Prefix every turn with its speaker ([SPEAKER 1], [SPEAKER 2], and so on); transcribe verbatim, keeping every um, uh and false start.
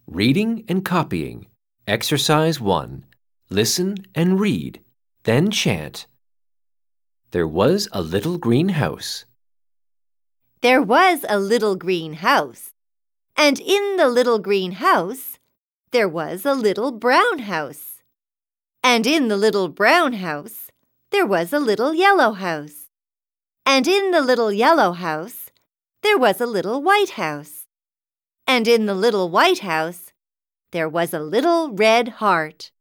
[SPEAKER 1] Reading and copying. Exercise one. Listen and read, then chant. There was a little green house.
[SPEAKER 2] There was a little green house, and in the little green house, there was a little brown house. And in the little brown house, there was a little yellow house. And in the little yellow house, there was a little white house. And in the little white house, there was a little red heart.